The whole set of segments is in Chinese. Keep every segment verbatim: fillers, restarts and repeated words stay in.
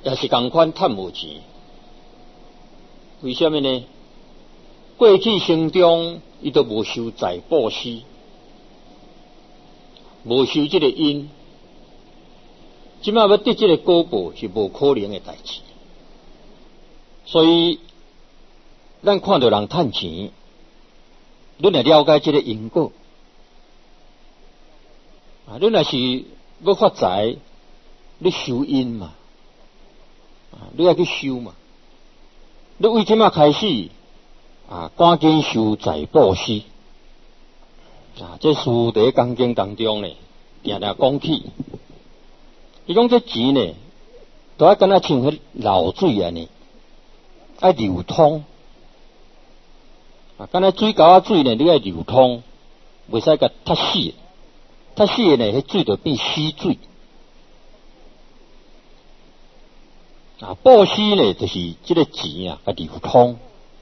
也是同款趁无钱。为什么呢？过去生中伊都无受财布施，无受这个因，即摆要得这个果报是无可能的代志。所以，咱看到人趁钱，你来了解这个因果。啊，你若是要发财，你修因嘛，啊，你要去修嘛。你为即摆开始啊，赶紧修财布施啊！这师父伫讲经当中呢，定定讲起，伊讲这钱呢，都要敢若像迄流水安尼，爱流通啊！敢若水沟仔水呢，你爱流通，袂使甲塌死，塌死呢，迄水就变死水。啊，布施呢，就是这个钱啊，甲流通。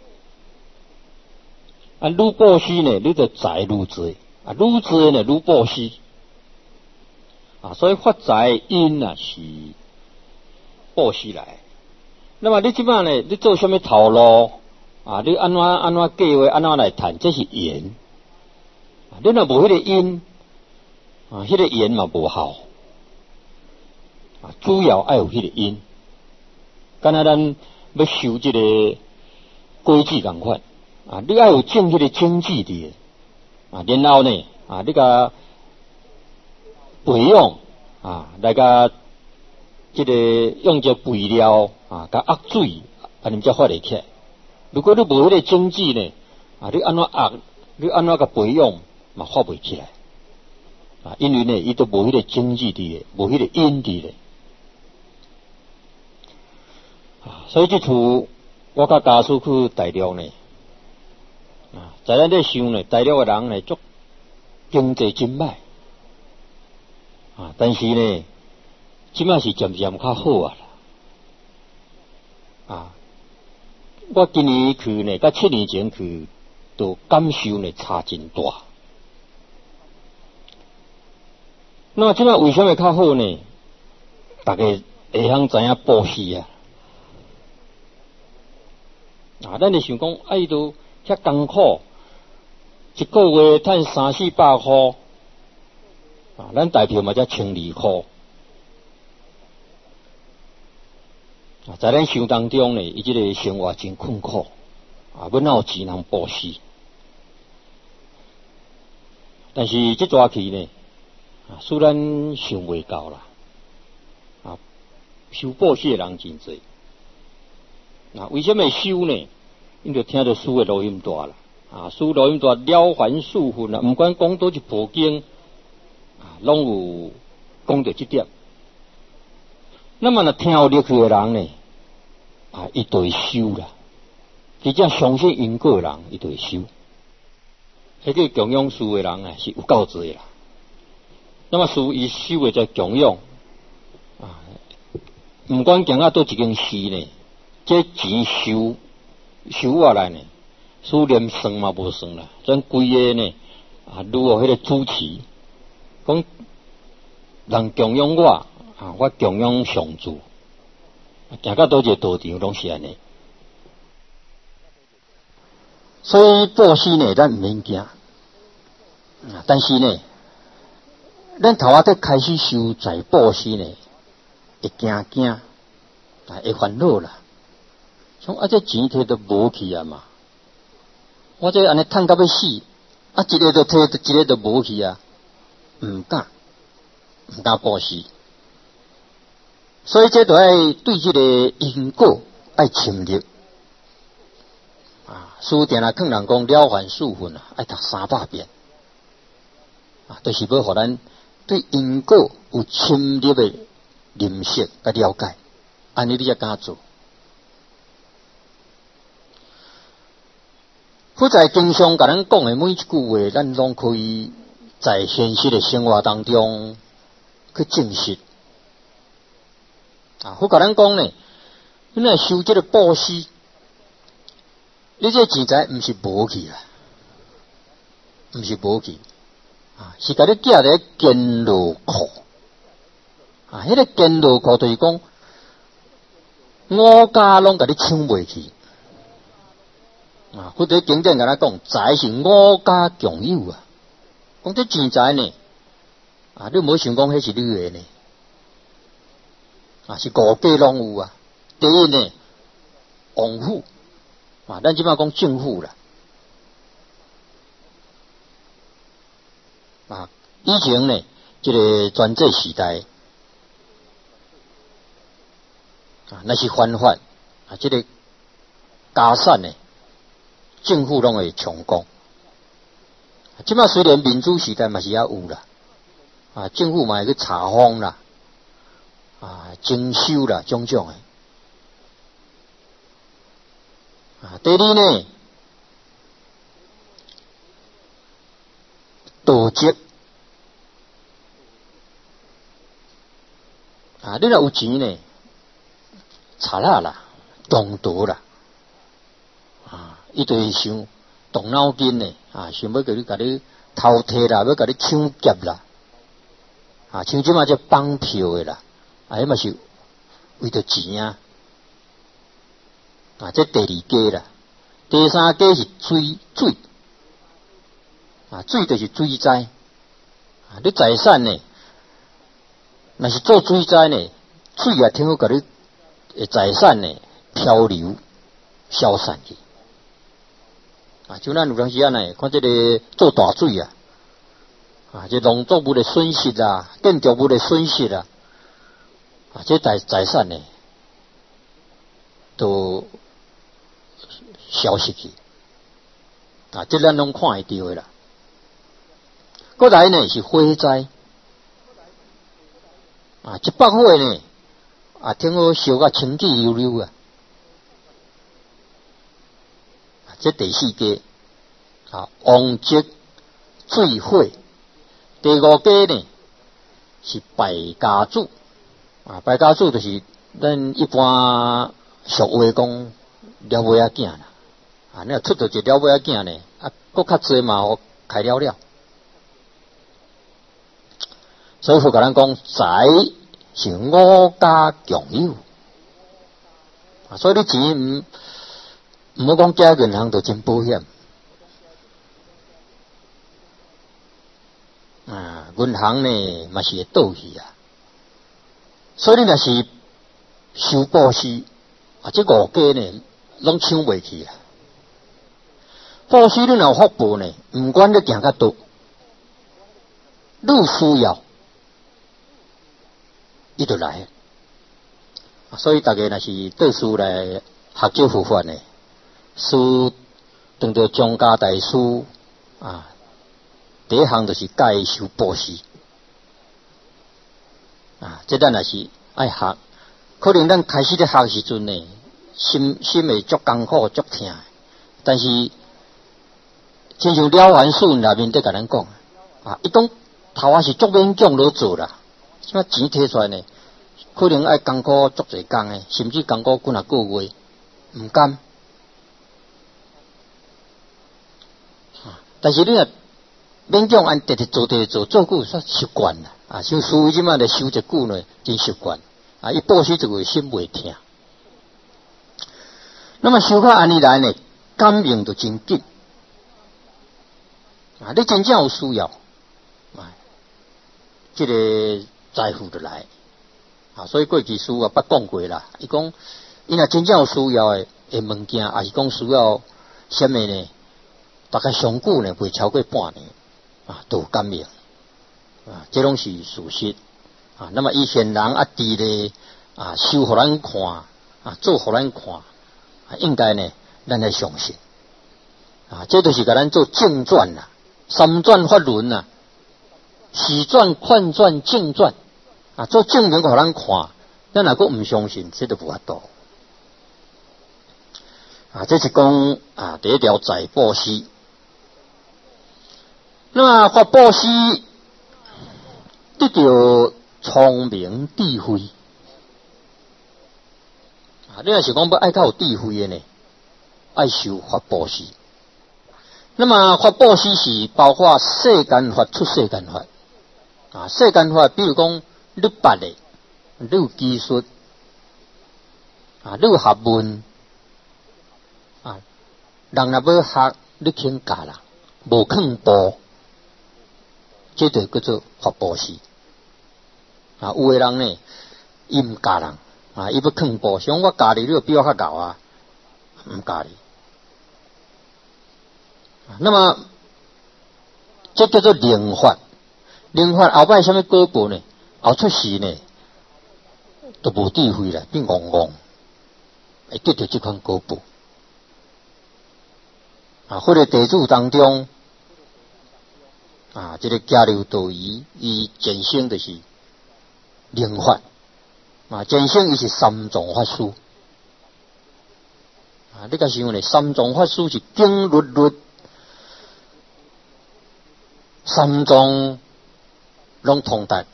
啊，愈布施呢，你就财愈多；啊，愈多呢，愈布施。啊，所以发财因啊是布施来。那么你即摆呢，你做什么头路啊？你安怎安怎计划，安怎来谈？这是缘。啊，你若无迄个因，啊，迄个缘嘛无效。啊，主要爱有迄个因。敢若咱要修这个规矩共款啊，你要有正迄个经济的啊，然后呢啊，你甲培养啊，来甲这个用这肥料啊，甲压水，安尼才发得起来。如果你无迄个经济呢啊，你安怎压，你安怎甲培养嘛发袂起来啊，因为呢，伊都无迄个经济的，无迄个因的咧。啊，所以这次我甲家属去大陆呢，啊，在咱咧想呢，大陆的人呢，足经济真歹，啊，但是呢，即摆是渐渐较好啊啦，啊，我今年去呢，甲七年前去，都感受呢差真大。那么即摆为什么较好呢？大家会晓知影布施啊。啊，咱就想讲，啊，伊都遐艰苦，一个月赚三四百块，啊，咱大票嘛才千二块，啊，在咱想当中呢，伊这个生活真困苦，啊，要哪有钱通布施？但是这抓起呢，啊，虽然想袂到啦，啊，修布施的人真多。啊，为什么修呢？因就听到书的录音带啦，啊，书录音带了凡四分啊，不管讲多一部经，啊，拢有讲到这点。那么呢，听有入去的人呢，啊，伊就会修啦。真正相信因果的人，伊就会修。迄个供养书的人啊，是有够多啦。那么书伊修的在供养，啊，不管行到倒一间寺呢。这钱收收下来呢，数连算嘛无算啦，咱规个呢啊，如何迄个主持，讲人供养我啊，我供养上主，行到倒一个道场拢是安尼。所以布施呢，咱毋免惊，但是呢，咱头仔在开始修财布施呢，会惊惊，啊，会烦恼啦。像啊，这钱摕都无去啊嘛，我这安尼趁到要死，啊，一个都摕，一个都无去啊，唔敢，唔敢布施，所以这都爱对这个因果爱深入啊。书定来劝人讲了凡四分啊，爱读三百遍啊，就是要互咱对因果有深入的认识甲了解，安尼你才敢做。佛在经上甲咱讲的每一句话，咱拢可以在现实的生活当中去证实。啊，佛甲咱讲呢，你若修这个布施，你这钱财毋是无去啊，毋是无去啊，是甲你寄伫坚牢库啊。迄个坚牢库就是讲， 五家拢甲你抢袂去。啊，或者经典甲咱讲，财是五家共有啊。讲这钱财呢，啊，你无想讲迄是你的呢，啊，是五家拢有啊。第一呢，王府啊，咱即摆讲政府啦。啊，以前呢，这个专制时代，啊，那是犯法啊，这个家产呢，政府拢会充公。即摆虽然民主时代嘛是也有啦，啊，政府嘛会去查封啦，啊，征收啦，种种诶。啊，第二呢，盗窃。啊，你若有钱呢，查啦啦，动刀啦，啊，伊就会想动脑筋呢，啊，想要甲你甲你偷摕啦，要甲你抢劫啦，啊，像即马这绑票的啦，啊，迄嘛是为着钱啊，啊，这第二家啦，第三家是水水，啊，水就是水灾，啊，你财产呢？若是做水灾呢，水也听好甲你诶财产呢漂流消散去。啊，就咱有当时啊呢，看这个做大水啊，啊，这农作物的损失啊，建筑物的损失啊，啊，这财财产呢都消失去。啊，这咱拢看会到的啦。过来呢是火灾。啊，一百火呢，啊，听好烧甲清气溜溜啊！啊，这第四家啊，王节醉火。第五家呢是败家子啊，败家子就是咱一般俗话讲了尾仔囝啦。啊，你若出到一了尾仔囝呢，啊，搁较济嘛，我开了了。所以佛甲咱讲，财是五家共有，啊，所以你钱唔唔好讲借银行就真保险，啊，银行呢嘛是会倒去啊，所以你若是收布施，啊，这五家呢拢抢袂去啊。布施你若有福报呢，唔管你行较倒，你有需要。伊就来，所以大家若是对书来学习佛法呢，书当着张家大师啊，第一项就是教伊修布施啊，这咱若是爱学，可能咱开始咧学时阵呢，心心会足艰苦足痛，但是亲像了凡四内面在甲咱讲啊，伊讲头啊是足勉强落做啦。什么钱摕出来呢？可能爱艰苦足侪工诶，甚至艰苦几若个月，毋甘。啊！但是你若勉强按直直做直直做，做久煞习惯啦。啊，像师父即马咧修一久呢，真习惯。啊，伊布施就会心袂痛。那么修到安尼来呢，感应就真紧。啊，你真正有需要，啊，这个。财富就来，啊，所以过去师啊捌讲过啦。伊讲，伊若真正有需要诶诶物件，也是讲需要什么呢？大概上久呢，袂超过半年，啊，都有感应，啊，这拢是事实，啊。那么以前人啊，伫咧啊，修互咱看，啊，做互咱看，啊，应该呢，咱来相信，啊，这就是甲咱做正传啦，三转法轮啦，喜转、快转、正转。啊，做证明互咱看，咱若个毋相信，这都无法度。啊，这是讲啊第一条财布施。那么法布施得到聪明智慧。啊，你若是讲要爱较有智慧的呢，爱修法布施。那么法布施是包括世间法出世间法。啊，世间法比如讲。你捌的，你有技术， 啊，你有学问啊，人若要学，你肯教人，无肯报，这就叫做发报时。啊，有的人呢，伊唔教人啊，伊要肯报，想我教你，你就比我较高啊，唔教你。那么，这叫做灵法。灵法后摆什么果报呢？后出世呢，都无智慧啦，变戆戆，会得到这款果报。啊，或者地主当中，啊，这个加流道仪，伊前身就是灵法。啊，前身伊是三藏法师。啊，你甲想咧，三藏法师是经律律。三藏拢通达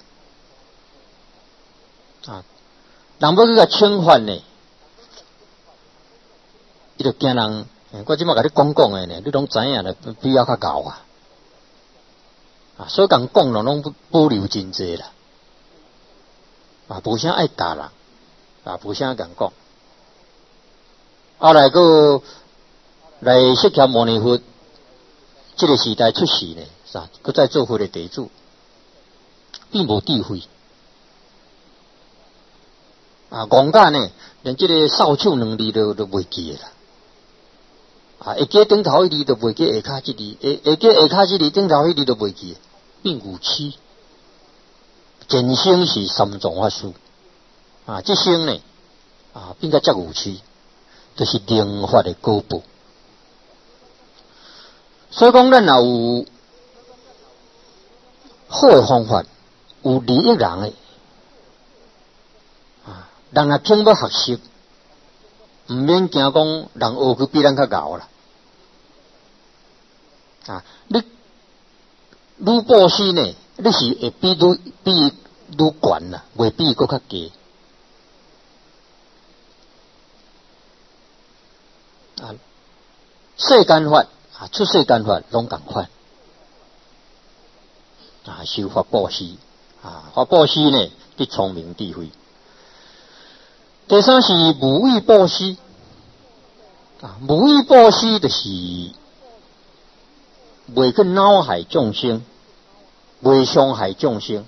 啊！人要去甲称法呢，伊就惊人。我即马甲你讲讲诶呢，你拢知影啦，比较较高啊！啊，所以讲讲咯，拢保留真济啦。啊，无啥爱教人，啊，无啥敢讲。后来个来释迦牟尼佛，这个时代出世呢。啥？佮再做回的地主，并无智慧啊！戆家呢，连这个扫帚两字都都袂记啦。啊，会记顶头一字都袂记下骹一字，会会记下骹一字顶头一字都袂记，变愚痴。前生是三藏法师啊，这生呢啊变个遮愚痴，就是灵法的果报。所以讲，咱若有好的方法，有利益人的啊，人若肯要学习，唔免惊讲人学去比咱较高啦。啊，你愈布施呢，你是会比愈比愈悬啦，袂比佫较低。啊，世间法啊，出世间法拢共款。啊，修法布施啊，法布施呢，必聪明智慧。第三是无畏布施啊，无畏布施就是袂去恼害众生，袂伤害众生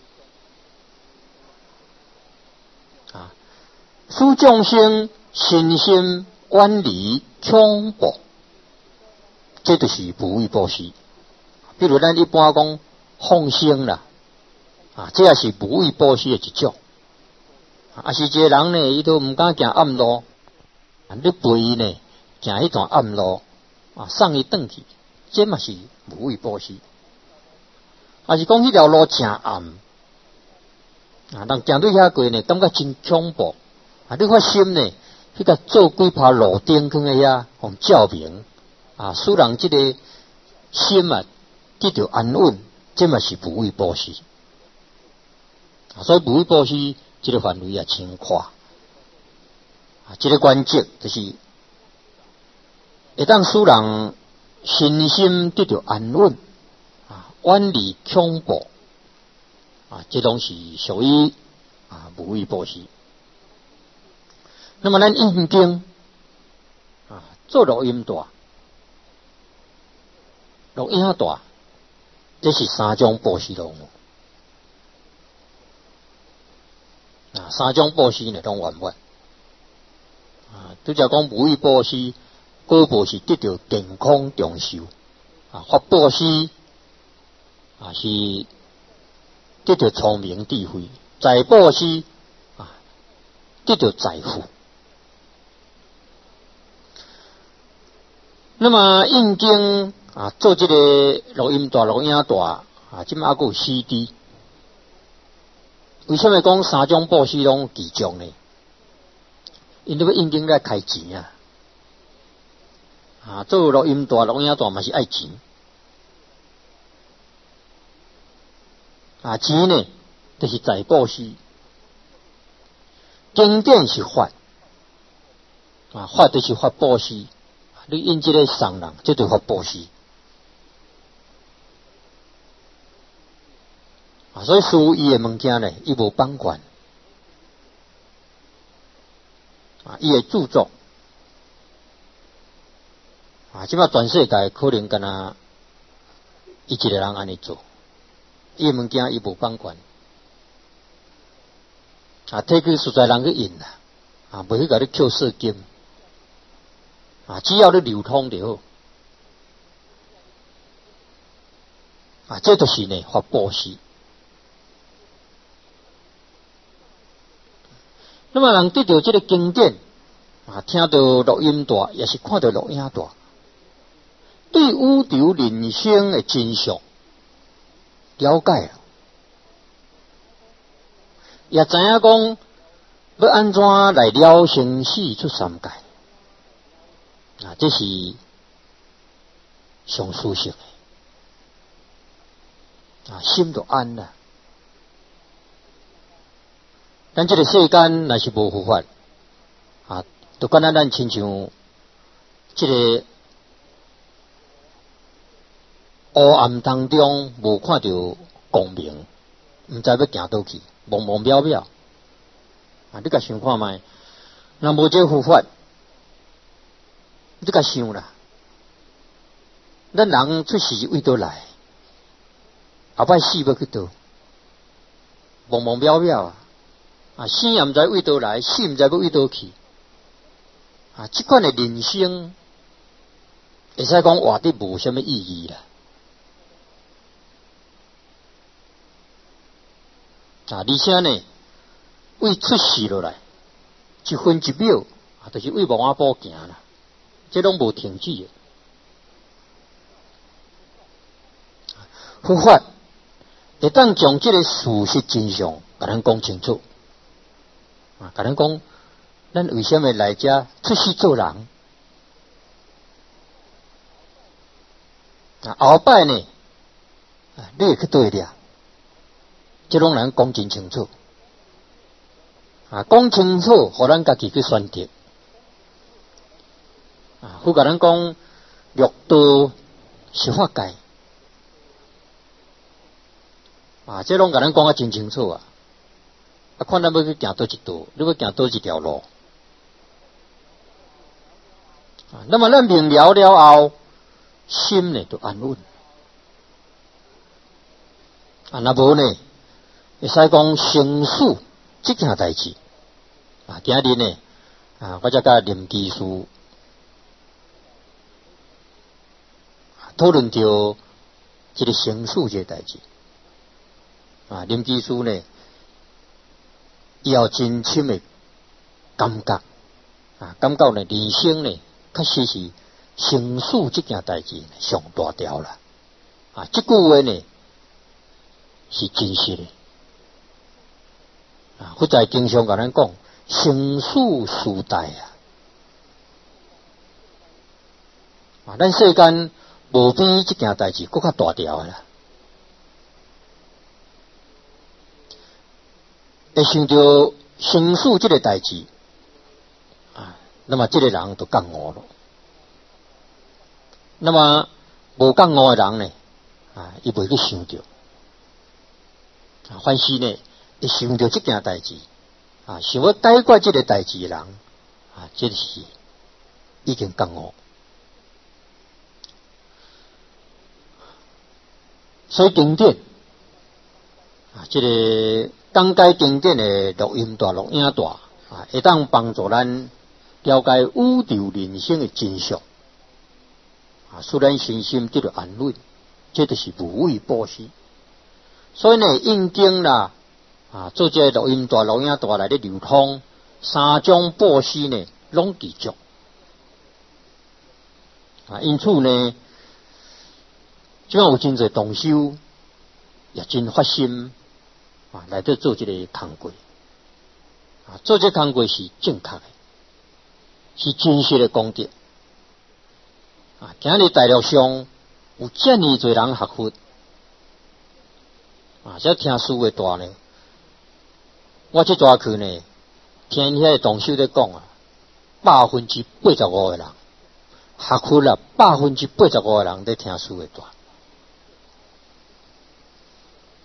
啊，使众生身心远离恐怖，这就是无畏布施。比如咱一般讲放生啦，啊，这也是无畏布施的一种。啊，是一个人呢，伊都唔敢行暗路，啊，你陪伊呢，行迄段暗路，啊，送伊转去，这嘛是无畏布施。啊，是讲迄条路正暗，啊，人行对遐过呢，感觉真恐怖，啊，你发心呢，迄个做几拍路灯去遐，互照明，啊，使人这个心啊得到安稳。这嘛是无畏布施，所以无畏布施这个范围也轻宽。啊，这个关键就是会当使人身心得到安稳，啊，远离恐怖，啊，这拢是属于啊无畏布施。那么咱印经啊，做录音带，录音带。这是三种布施拢啊，三种布施呢拢圆满啊。拄则讲无畏布施，果报是得到健康长寿啊；法布施啊是得到聪明智慧；财布施啊得到财富。那么印经。啊，做这个录音带、录影带啊，即马还有 C D。为什么讲三种布施拢其中呢？因为要印经来开钱啊！啊，做录音带、录影带嘛是爱钱。啊，钱呢，就是财布施。经典是法，啊，法就是法布施。你印这个送人，这就法布施。啊，所以属伊诶物件呢，伊无放权。 啊，伊的著作啊，即摆全世界可能敢若伊一个人安尼做，伊物件伊无版权，啊，摕去实在人去印啦，啊，袂去甲你扣税金，啊，只要你流通就好，啊，这就是呢发布施。那么人对着这个经典啊，听到录音带，也是看到录影带，对宇宙人生的真相了解了，也知影讲要安怎来了生死出三界啊，这是上舒适的啊，心就安了。咱这个世间若是无佛法啊，就敢若咱亲像这个黑暗当中无看到光明，毋知要行倒去，茫茫渺渺啊！你甲想看觅，若无这佛法，你甲想啦，咱人出世为倒来，后摆死要去倒，茫茫渺渺啊！啊，生也毋知为倒来，死毋知要为倒去。啊，即款的人生，会使讲活得无什么意义啦。啊，而且呢，为出世落来，一分一秒啊，就是为亡仔步行啦，这拢无停止的。佛法会当将这个事实真相甲咱讲清楚。啊，甲咱讲，咱为什么来遮出世做人？啊，后摆呢，啊，你会去对了，这拢人讲真清楚。啊，讲清楚，互咱家己去选择。啊，佛甲咱讲，六道是法界。啊，这拢甲咱讲啊真清楚啊。啊，看咱要去行倒一道，你要行倒一条路。啊，那么咱明了了后，心呢就安稳。啊，若无呢，会使讲生死这件代志。啊，今日呢，啊，我则甲林技师讨论着这个生死这个代志。啊，林技师呢，伊有真深的感觉，啊，感觉呢，人生呢，确实是生死这件代志上大条啦。啊，这句话呢是真实的。啊，佛在经常甲咱讲，生死事代啊。啊，咱世间无比这件代志更较大条的啦。会想到生死这个代志啊，那么这个人就觉悟了。那么无觉悟的人呢，啊，伊袂去想到，啊，凡是呢会想到这件代志，啊，想要解决这个代志的人，啊，这是已经觉悟。所以经典啊，这个讲解经典的录音带、录影带啊，会当帮助咱了解宇宙人生的真相啊，使咱身心得到安稳，这就是无畏布施。所以呢，印经啦啊，做这录音带、录影带来的流通，三种布施呢，拢记住啊，因此呢，即摆有真侪同修也真发心。啊，来到做这个工作，啊，做这工作是正确的，是真实的功德。啊，今日大陆上有这么多人学佛，啊，这听书的大呢，我这抓去呢，听遐同修在讲啊，百分之八十五的人学佛啦，百分之八十五的人在听书的大。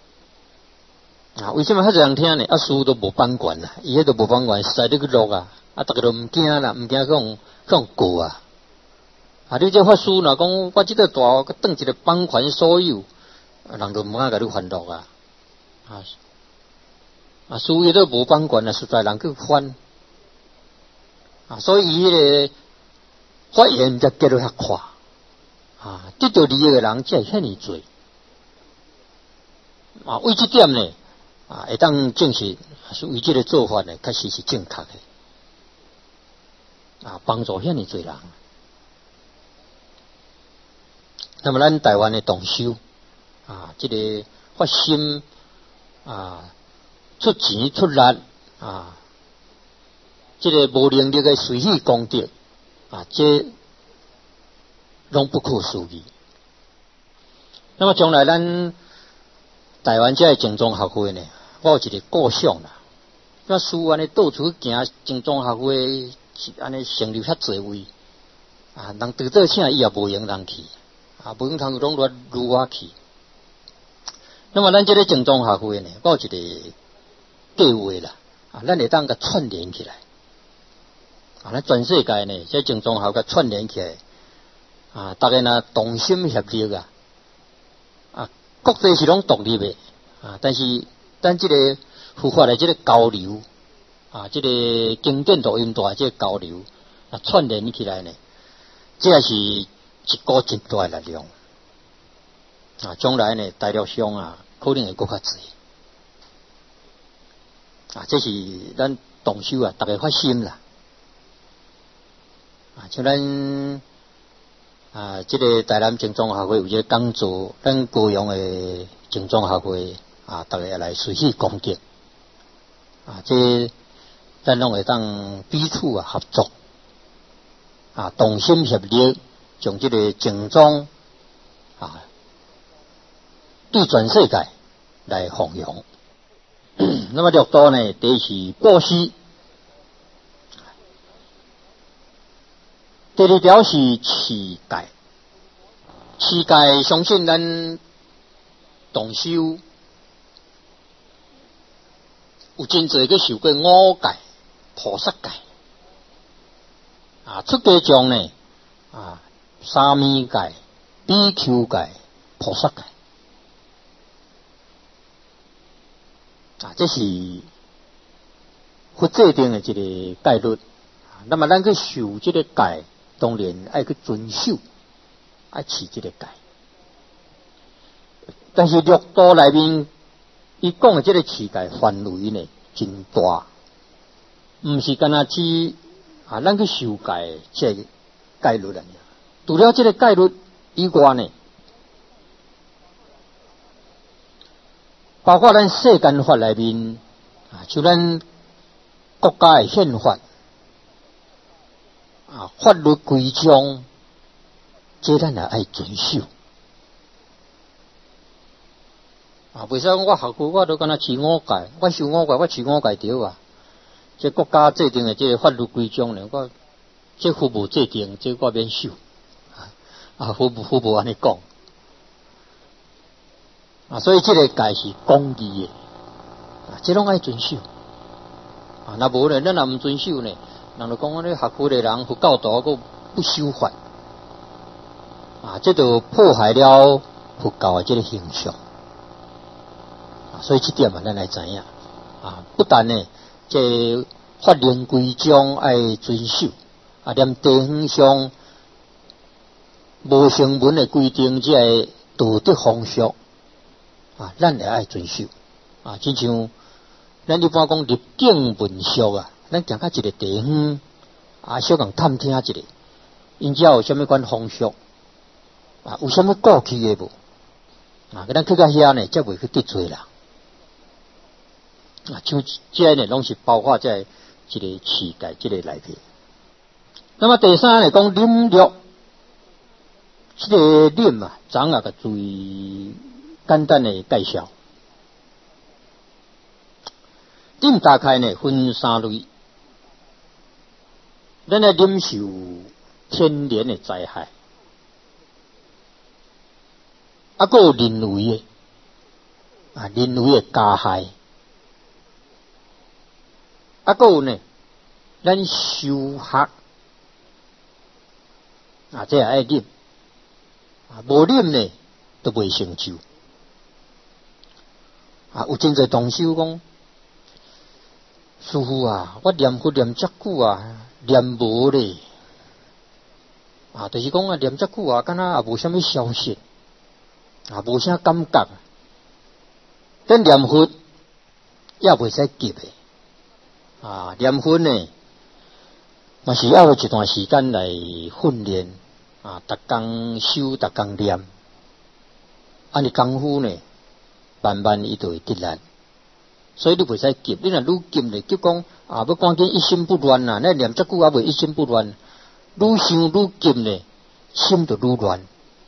啊，为什么遐多人听呢？啊，书都无版权啦，伊迄都无版权，实在你去录啊， 啊，大家都唔惊啦，唔惊讲讲过啊。啊，你这法师若讲我即个大我当一个帮还所有，人就唔敢甲你还落啊。啊，啊，所以都无帮还啊，实在人去还。啊，所以伊迄个发言才结得遐快。啊，得到利益的人才遐尼多。啊，为这点呢，啊，会当证实是为这个做法呢，确实是正确的。啊，帮助遐尼多人。那么咱台湾的同修啊，这个发心啊，出钱出力啊，这个无能力的随喜功德啊，这拢不可思议。那么将来咱台湾这精忠学会呢，我有一个构想啦。那书安尼到处行精忠学会，安尼成立遐侪位啊，人得到请伊也无用人去。啊，不用通拢落如我去。那么咱这个精忠学会呢，我有一个计划啦，啊，咱会当甲串联起来。啊，咱全世界呢，这精忠学会串联起来，啊，大家呢同心协力啊，啊，国际是拢独立的，啊，但是咱这个佛法的这个交流，啊，这个经典录音带这个交流，啊，串联起来呢，这是一股真大的力量啊！将来呢，大陆上啊，可能会更较济啊！这是咱同修啊，大家发心啦啊！像咱啊，这个台南精忠学会有一个讲座，咱高雄的精忠学会啊，大家来随喜功德啊！这咱拢会当彼此啊合作啊，同心协力。将这个精忠啊，对全世界来弘扬。那么六道呢，第一是布施，第二条是持戒。持戒相信咱同修有真侪个受过五戒、菩萨戒啊，出家众呢啊。沙弥戒、比丘戒、菩萨戒啊，这是佛制定的一个戒律。那么咱去受这个戒，当然爱去遵守，爱持这个戒。但是六道内面，伊讲的这个持戒范围呢，真大，唔是干那只啊，咱去受戒这个戒律啦。除了这个戒律以外呢，包括咱世间法内面啊，就咱国家的宪法啊，法律规章，这咱也爱遵守啊。为啥我学过我都敢若持五戒，我受五戒，我持五戒条啊。这国家制定的这个法律规章呢，我这父母制定，这我免受。啊，父母父母安尼讲啊，所以这个戒是公义的啊，这拢爱遵守啊。那无呢，咱若唔遵守呢，人就讲我哋学佛的人佛教徒个不守法啊，这就破坏了佛教的这个形象啊。所以这点嘛，咱来知影啊，不但呢，这法令规章爱遵守啊，连地方上。无成文的规定，即个道德风俗啊，咱也爱遵守啊。亲像咱一般讲入境文书啊，咱行到一个地方啊，小共探听一下，因遮有啥物款风俗啊，有啥物过去的无啊？咱去到遐呢，才袂去得罪啦啊。像这呢，拢是包括在这个持戒这个内面。那么第三呢，讲忍辱。这个忍啊，咱啊个最简单的介绍。忍大概呢分三类，咱来忍受天然的灾害，啊，还有人为的啊，人为的加害，啊，还有呢， 咱修学啊，这也爱念啊，无念呢都未成就啊。有真侪同修讲，师父啊，我念佛念遮久啊，念无咧啊，就是讲啊，念遮久啊，敢若也无啥物消息啊，无啥感觉。咱念佛也袂使急诶啊，念佛呢，嘛是要有一段时间来训练啊，逐工修，逐工念，安尼功夫呢，慢慢伊就会得力。所以你袂使急，你若愈急咧，急讲啊，要赶紧一心不乱呐，那念遮久也袂一心不乱，愈想愈急咧，心就愈乱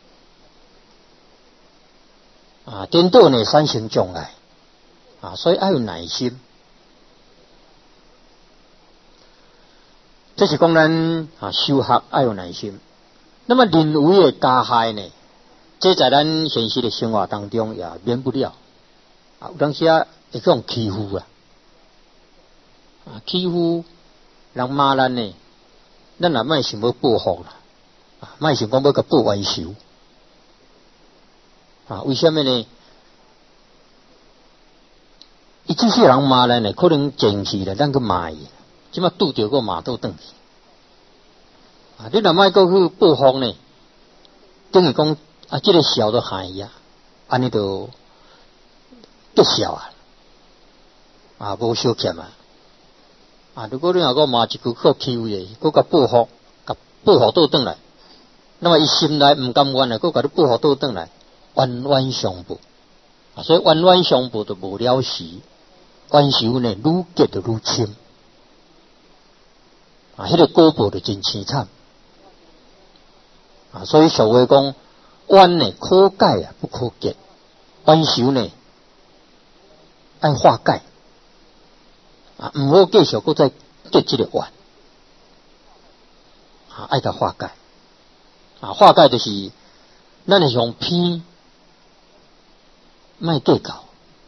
啊，颠倒呢产生障碍啊，所以要有耐心。这是讲咱啊修学要有耐心。那么人为的加害呢，这在咱现实的生活当中也免不了啊，有当时啊会讲欺负啊，啊欺负人骂咱呢，咱也莫想要报复啦，啊莫想讲要甲报冤仇啊？为什么呢？伊即些人骂咱呢，可能前去了，咱去骂伊。即马拄着个骂倒转去，啊！你若莫过去报复呢，等于讲啊，即、这个笑都害伊啊，安尼就结笑啊，啊，无小欠啊，啊！如果你若个骂一句，搁欺负伊，搁甲报复，甲报复倒转来，那么伊心内毋甘愿啊，搁甲你报复倒转来，冤冤相报啊！所以冤冤相报就无了时，冤仇呢愈结就愈深。啊，迄、那个果报就真凄惨啊！所以俗话讲，冤呢可解啊，不可结；冤仇呢爱化解啊，唔好继续搁再结这个冤啊，爱甲化解啊，化解就是咱是用偏，莫计较。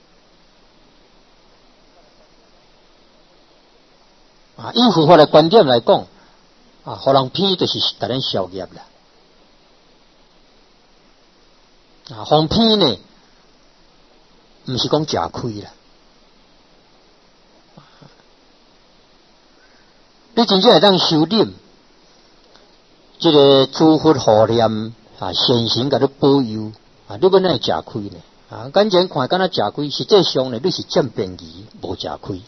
啊，以佛法的观点来讲，啊，互人骗就是甲咱消业啦。啊，互骗呢，毋是讲食亏啦。你真正会当修炼，这个诸佛护念啊，现行甲你保佑啊，你要哪会食亏呢？啊，眼前看敢若食亏，实际上呢，你是占便宜，无食亏。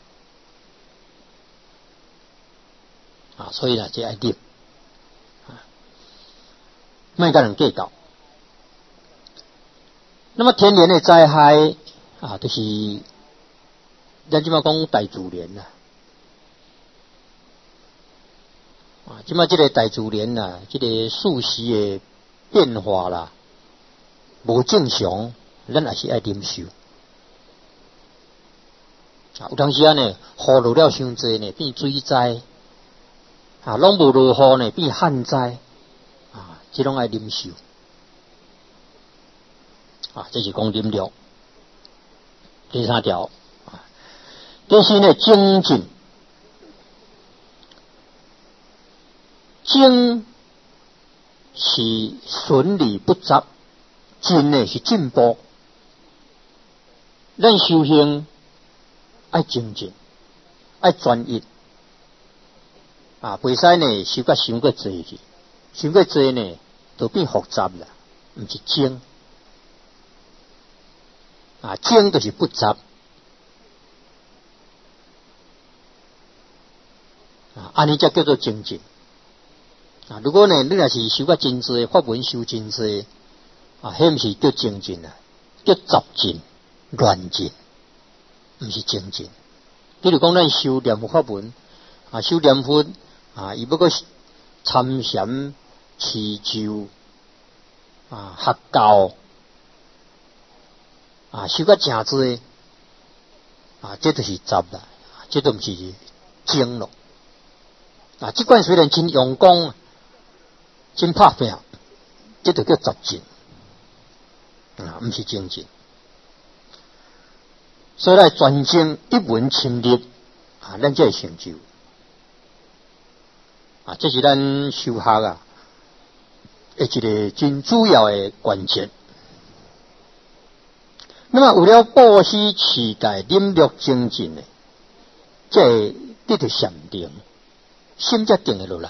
啊，所以啦，这爱念啊，莫甲人计较。那么天然的灾害啊，就是咱即马讲大自然啦，啊，即马即个大自然啦，即、这个四时的变化啦，无正常，咱也是爱忍受。啊，有当时啊呢，雨落了伤济呢，变水灾。啊，拢无落雨呢，变旱灾啊，这拢爱忍受啊，这是讲忍了。第三条啊，这是呢精进，精是顺利不杂，进呢是进步。咱修行爱精进，爱专一。啊，袂使呢，修甲伤过济去，伤过济呢，就变复杂啦，毋是精。啊，精就是不杂。啊，安尼才叫做精进。啊，如果呢，你若是修甲真济，法文修真济，啊，迄毋是叫精进啊，叫杂进、乱进，毋是精进。比如讲，咱修念佛法文，啊，修念佛。啊，伊要个参禅、持咒啊、学教啊，修甲诚多啊，这就是杂啦，这都毋是精咯。啊，即款虽然真用功、真拍拼，这就叫杂进啊，毋是精进。所以来专精一门深入啊，咱才会成就。 啊，这是咱修学啊，一个真主要的关键。那么为了布施、持戒、忍辱、精进呢，这得到禅定，心才定得落来。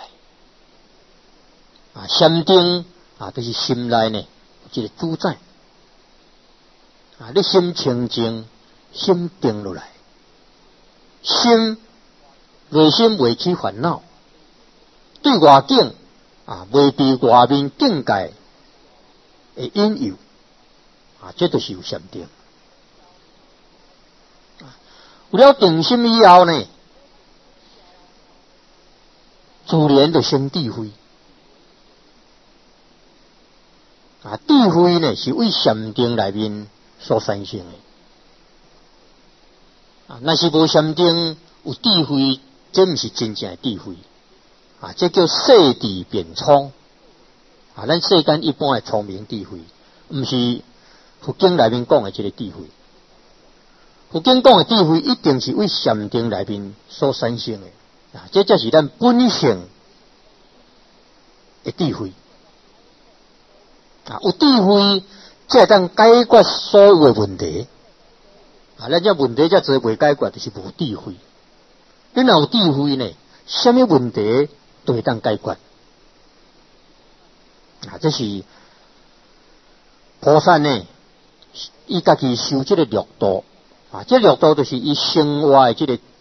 啊，禅定啊，就是心内呢，一个主宰。啊，你心清净，心定落来，心内心袂起烦恼，对外境啊，袂被外面境界的引诱。啊，这就是有禅定。有了定心以后呢，自然就生智慧。啊，智慧呢是为禅定内面所产生的。啊，若是无禅定有智慧，这毋是真正的智慧。啊，这叫世智变聪。啊，咱世间一般的聪明智慧，毋是佛经内面讲的这个智慧。佛经讲的智慧，一定是为禅定内面所产生的。啊，这才是咱本性的智慧。啊，有智慧，才当解决所有的问题。啊，咱这问题才做未解决，就是无智慧。你若有智慧呢，什么问题都会当解决。啊，这是菩萨呢，伊家己修这个六度。啊，这六度就是伊生活的这个